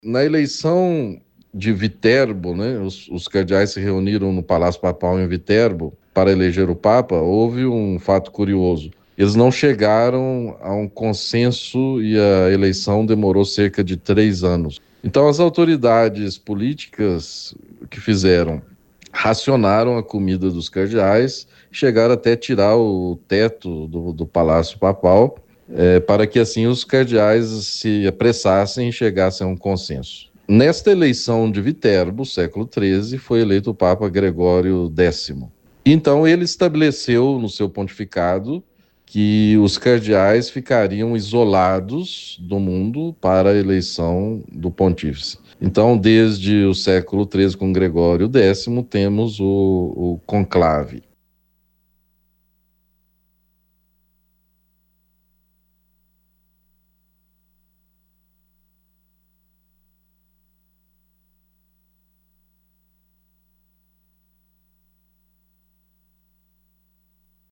Na eleição de Viterbo, né, os cardeais se reuniram no Palácio Papal em Viterbo para eleger o Papa. Houve um fato curioso. Eles não chegaram a um consenso e a eleição demorou cerca de 3 anos. Então, as autoridades políticas que fizeram racionaram a comida dos cardeais, chegaram até tirar o teto do Palácio Papal, para que assim os cardeais se apressassem e chegassem a um consenso. Nesta eleição de Viterbo, século XIII, foi eleito o Papa Gregório X. Então ele estabeleceu no seu pontificado que os cardeais ficariam isolados do mundo para a eleição do pontífice. Então, desde o século XIII, com Gregório X, temos o conclave.